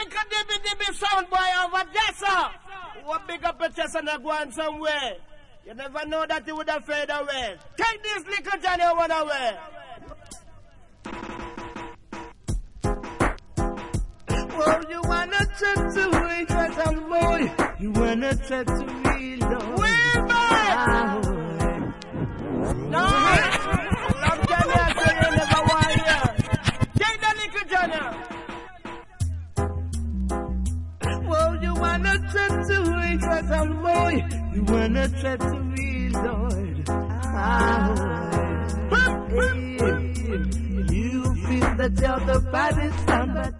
little dibby sound boy over there, sir. What big up your chest and go on somewhere. You never know that you would have fade away. Take this little Johnny one away. Oh, you wanna chat to me, some boy. You wanna chat to me, Lord. No, love Johnny, I say you never want here. Take the little Johnny. Oh, you wanna chat to me, some boy. You wanna chat to me, Lord. You feel that you're the baddest son.